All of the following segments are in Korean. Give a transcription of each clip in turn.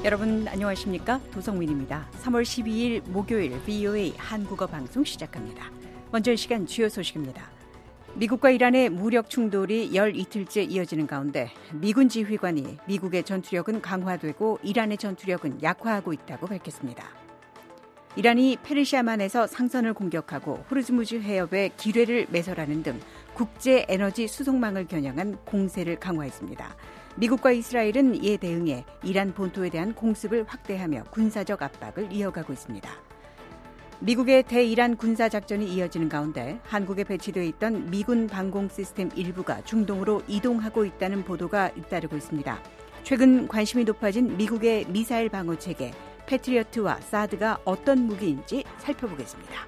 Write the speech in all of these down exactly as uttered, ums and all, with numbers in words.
여러분 안녕하십니까? 도성민입니다. 삼월 십이일 목요일 브이오에이 한국어 방송 시작합니다. 먼저 이 시간 주요 소식입니다. 미국과 이란의 무력 충돌이 열 이틀째 이어지는 가운데 미군 지휘관이 미국의 전투력은 강화되고 이란의 전투력은 약화하고 있다고 밝혔습니다. 이란이 페르시아만에서 상선을 공격하고 호르무즈 해협에 기뢰를 매설하는 등 국제 에너지 수송망을 겨냥한 공세를 강화했습니다. 미국과 이스라엘은 이에 대응해 이란 본토에 대한 공습을 확대하며 군사적 압박을 이어가고 있습니다. 미국의 대이란 군사작전이 이어지는 가운데 한국에 배치되어 있던 미군 방공 시스템 일부가 중동으로 이동하고 있다는 보도가 잇따르고 있습니다. 최근 관심이 높아진 미국의 미사일 방어체계 패트리어트와 사드가 어떤 무기인지 살펴보겠습니다.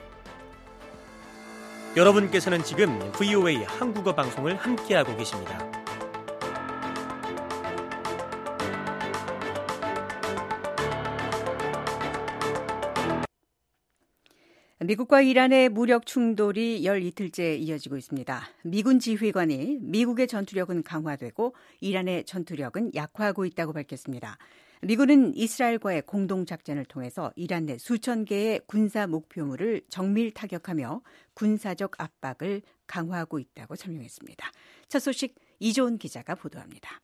여러분께서는 지금 브이오에이 한국어 방송을 함께하고 계십니다. 미국과 이란의 무력 충돌이 열 이틀째 이어지고 있습니다. 미군 지휘관이 미국의 전투력은 강화되고 이란의 전투력은 약화하고 있다고 밝혔습니다. 미군은 이스라엘과의 공동작전을 통해서 이란 내 수천 개의 군사 목표물을 정밀 타격하며 군사적 압박을 강화하고 있다고 설명했습니다. 첫 소식 이조은 기자가 보도합니다.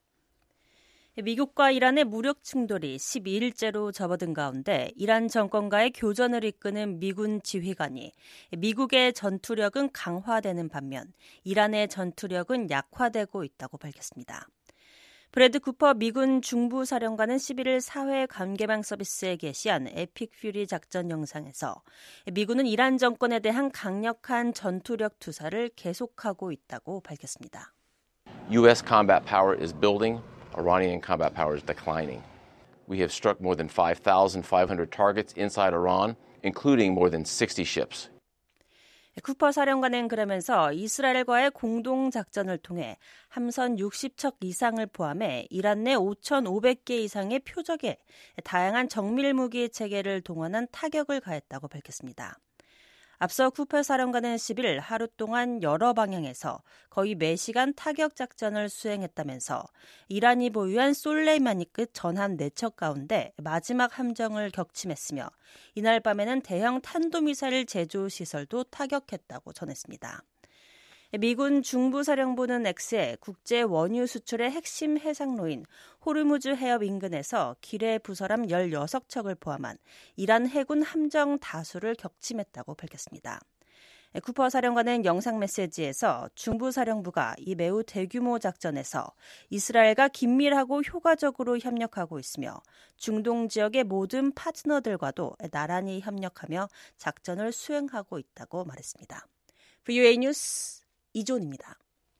미국과 이란의 무력 충돌이 십이일째로 접어든 가운데 이란 정권과의 교전을 이끄는 미군 지휘관이 미국의 전투력은 강화되는 반면 이란의 전투력은 약화되고 있다고 밝혔습니다. 브래드 쿠퍼 미군 중부사령관은 십일일 사회 관계망 서비스에 게시한 에픽 퓨리 작전 영상에서 미군은 이란 정권에 대한 강력한 전투력 투사를 계속하고 있다고 밝혔습니다. U.S. combat power is building. Iranian combat power is declining. We have struck more than five thousand five hundred targets inside Iran, including more than sixty ships. 쿠퍼 사령관은 그러면서 이스라엘과의 공동작전을 통해 함선 육십 척 이상을 포함해 이란 내 오천오백 개 이상의 표적에 다양한 정밀무기 체계를 동원한 타격을 가했다고 밝혔습니다. 앞서 쿠퍼 사령관은 십일 하루 동안 여러 방향에서 거의 매시간 타격 작전을 수행했다면서 이란이 보유한 솔레이마니급 전함 네 척 가운데 마지막 함정을 격침했으며 이날 밤에는 대형 탄도미사일 제조 시설도 타격했다고 전했습니다. 미군 중부사령부는 X에 국제 원유 수출의 핵심 해상로인 호르무즈 해협 인근에서 기뢰 부설함 열여섯 척을 포함한 이란 해군 함정 다수를 격침했다고 밝혔습니다. 쿠퍼 사령관은 영상 메시지에서 중부사령부가 이 매우 대규모 작전에서 이스라엘과 긴밀하고 효과적으로 협력하고 있으며 중동 지역의 모든 파트너들과도 나란히 협력하며 작전을 수행하고 있다고 말했습니다. 브이오에이 뉴스 이존입니다.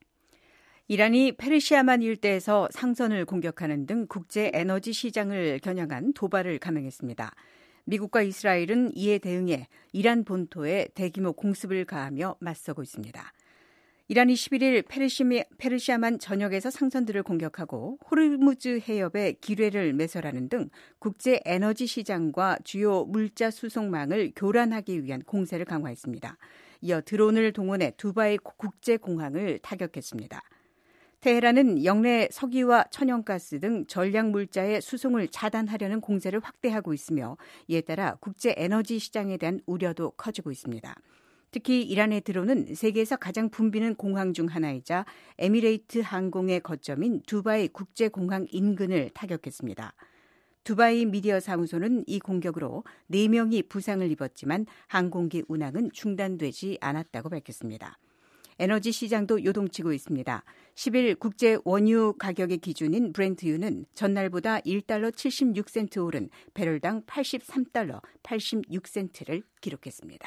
이란이 페르시아만 일대에서 상선을 공격하는 등 국제 에너지 시장을 겨냥한 도발을 감행했습니다. 미국과 이스라엘은 이에 대응해 이란 본토에 대규모 공습을 가하며 맞서고 있습니다. 이란이 십일일 페르시미, 페르시아만 전역에서 상선들을 공격하고 호르무즈 해협에 기뢰를 매설하는 등 국제 에너지 시장과 주요 물자 수송망을 교란하기 위한 공세를 강화했습니다. 이어 드론을 동원해 두바이 국제공항을 타격했습니다. 테헤란은 영내 석유와 천연가스 등 전략 물자의 수송을 차단하려는 공세를 확대하고 있으며 이에 따라 국제 에너지 시장에 대한 우려도 커지고 있습니다. 특히 이란의 드론은 세계에서 가장 붐비는 공항 중 하나이자 에미레이트 항공의 거점인 두바이 국제공항 인근을 타격했습니다. 두바이 미디어 사무소는 이 공격으로 네 명이 부상을 입었지만 항공기 운항은 중단되지 않았다고 밝혔습니다. 에너지 시장도 요동치고 있습니다. 십일 국제 원유 가격의 기준인 브렌트유는 전날보다 일 달러 칠십육 센트 오른 배럴당 팔십삼 달러 팔십육 센트를 기록했습니다.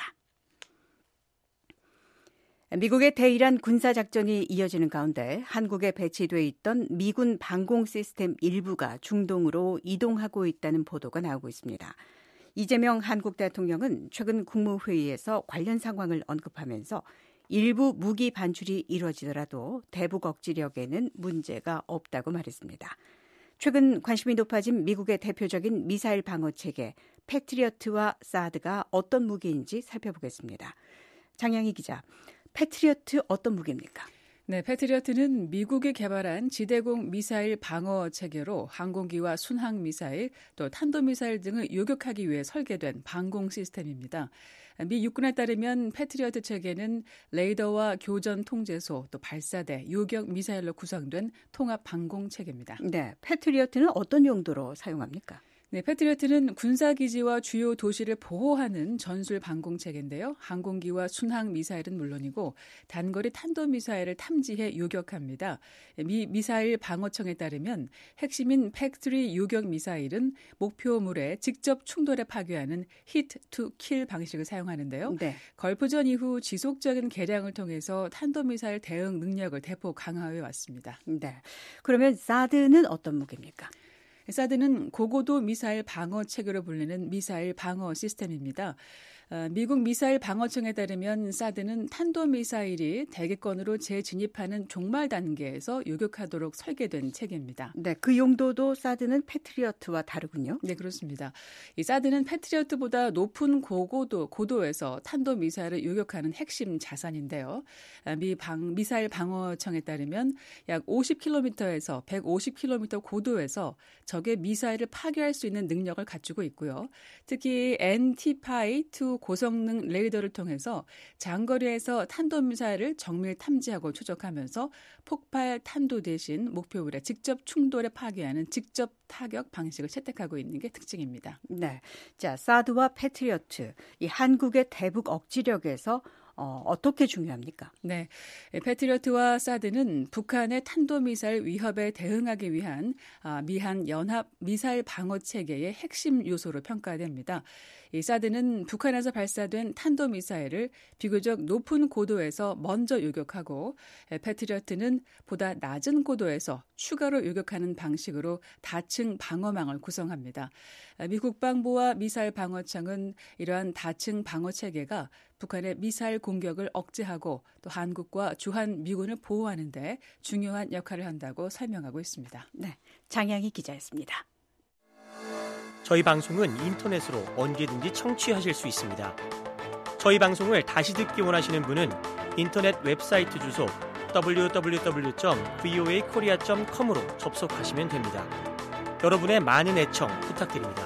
미국의 대이란 군사작전이 이어지는 가운데 한국에 배치돼 있던 미군 방공 시스템 일부가 중동으로 이동하고 있다는 보도가 나오고 있습니다. 이재명 한국 대통령은 최근 국무회의에서 관련 상황을 언급하면서 일부 무기 반출이 이루어지더라도 대북 억지력에는 문제가 없다고 말했습니다. 최근 관심이 높아진 미국의 대표적인 미사일 방어체계 패트리어트와 사드가 어떤 무기인지 살펴보겠습니다. 장양희 기자, 패트리어트 어떤 무기입니까? 네, 패트리어트는 미국이 개발한 지대공 미사일 방어 체계로 항공기와 순항 미사일, 또 탄도미사일 등을 요격하기 위해 설계된 방공 시스템입니다. 미 육군에 따르면 패트리어트 체계는 레이더와 교전 통제소, 또 발사대, 요격 미사일로 구성된 통합 방공 체계입니다. 네, 패트리어트는 어떤 용도로 사용합니까? 네, 패트리어트는 군사기지와 주요 도시를 보호하는 전술 방공체계인데요. 항공기와 순항 미사일은 물론이고 단거리 탄도미사일을 탐지해 요격합니다. 미 미사일 방어청에 따르면 핵심인 팩트리 요격 미사일은 목표물에 직접 충돌해 파괴하는 히트 투 킬 방식을 사용하는데요. 네. 걸프전 이후 지속적인 개량을 통해서 탄도미사일 대응 능력을 대폭 강화해 왔습니다. 네. 그러면 사드는 어떤 무기입니까? 사드는 고고도 미사일 방어 체계로 불리는 미사일 방어 시스템입니다. 미국 미사일 방어청에 따르면 사드는 탄도미사일이 대기권으로 재진입하는 종말 단계에서 요격하도록 설계된 체계입니다. 네, 그 용도도 사드는 패트리어트와 다르군요. 네, 그렇습니다. 이 사드는 패트리어트보다 높은 고고도, 고도에서 탄도미사일을 요격하는 핵심 자산인데요. 미 방, 미사일 방어청에 따르면 약 오십 킬로미터에서 백오십 킬로미터 고도에서 적의 미사일을 파괴할 수 있는 능력을 갖추고 있고요. 특히 엔티파이 투 고성능 레이더를 통해서 장거리에서 탄도미사일을 정밀 탐지하고 추적하면서 폭발 탄도 대신 목표물에 직접 충돌해 파괴하는 직접 타격 방식을 채택하고 있는 게 특징입니다. 네, 자 사드와 패트리어트, 이 한국의 대북 억지력에서 어, 어떻게 중요합니까? 네, 패트리어트와 사드는 북한의 탄도미사일 위협에 대응하기 위한 미한 연합 미사일 방어 체계의 핵심 요소로 평가됩니다. 이 사드는 북한에서 발사된 탄도미사일을 비교적 높은 고도에서 먼저 요격하고 패트리어트는 보다 낮은 고도에서 추가로 요격하는 방식으로 다층 방어망을 구성합니다. 미 국방부와 미사일 방어청은 이러한 다층 방어 체계가 북한의 미사일 공격을 억제하고 또 한국과 주한 미군을 보호하는 데 중요한 역할을 한다고 설명하고 있습니다. 네, 장양희 기자였습니다. 저희 방송은 인터넷으로 언제든지 청취하실 수 있습니다. 저희 방송을 다시 듣기 원하시는 분은 인터넷 웹사이트 주소 더블유 더블유 더블유 점 브이오에이 코리아 점 컴으로 접속하시면 됩니다. 여러분의 많은 애청 부탁드립니다.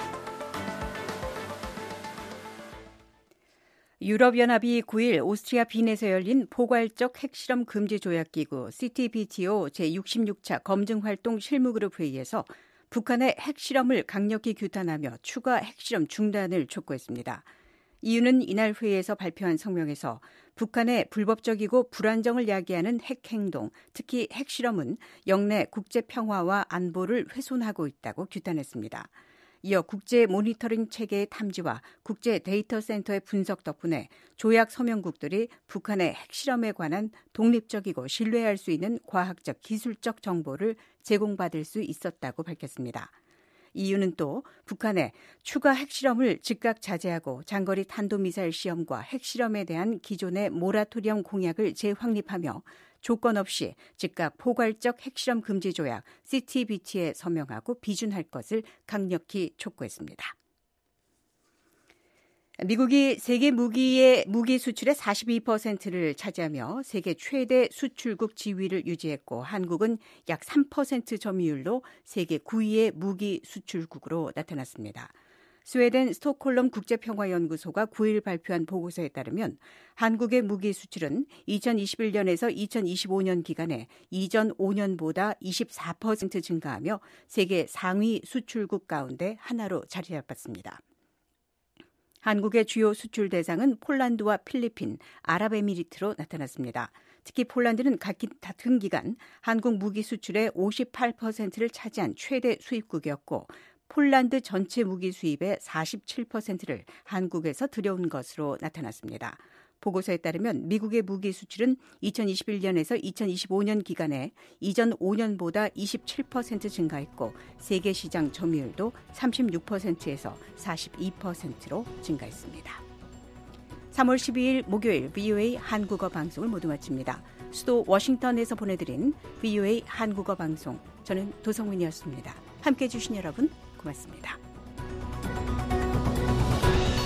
유럽연합이 구일 오스트리아 빈에서 열린 포괄적 핵실험 금지 조약기구 씨티비티오 제육십육 차 검증활동 실무그룹 회의에서 북한의 핵실험을 강력히 규탄하며 추가 핵실험 중단을 촉구했습니다. 이유는 이날 회의에서 발표한 성명에서 북한의 불법적이고 불안정을 야기하는 핵행동, 특히 핵실험은 영내 국제평화와 안보를 훼손하고 있다고 규탄했습니다. 이어 국제 모니터링 체계의 탐지와 국제 데이터 센터의 분석 덕분에 조약 서명국들이 북한의 핵실험에 관한 독립적이고 신뢰할 수 있는 과학적, 기술적 정보를 제공받을 수 있었다고 밝혔습니다. 이유는 또 북한의 추가 핵실험을 즉각 자제하고 장거리 탄도미사일 시험과 핵실험에 대한 기존의 모라토리엄 공약을 재확립하며 조건 없이 즉각 포괄적 핵실험 금지 조약 씨티비티에 서명하고 비준할 것을 강력히 촉구했습니다. 미국이 세계 무기의 무기 수출의 사십이 퍼센트를 차지하며 세계 최대 수출국 지위를 유지했고 한국은 약 삼 퍼센트 점유율로 세계 구 위의 무기 수출국으로 나타났습니다. 스웨덴 스톡홀름 국제평화연구소가 구일 발표한 보고서에 따르면 한국의 무기 수출은 이천이십일 년에서 이천이십오 년 기간에 이전 오 년보다 이십사 퍼센트 증가하며 세계 상위 수출국 가운데 하나로 자리 잡았습니다. 한국의 주요 수출 대상은 폴란드와 필리핀, 아랍에미리트로 나타났습니다. 특히 폴란드는 같은 기간 한국 무기 수출의 오십팔 퍼센트를 차지한 최대 수입국이었고 폴란드 전체 무기 수입의 사십칠 퍼센트를 한국에서 들여온 것으로 나타났습니다. 보고서에 따르면 미국의 무기 수출은 이천이십일 년에서 이천이십오 년 기간에 이전 오 년보다 이십칠 퍼센트 증가했고 세계 시장 점유율도 삼십육 퍼센트에서 사십이 퍼센트로 증가했습니다. 삼월 십이일 목요일 브이오에이 한국어 방송을 모두 마칩니다. 수도 워싱턴에서 보내드린 브이오에이 한국어 방송, 저는 도성민이었습니다. 함께해 주신 여러분 고맙습니다.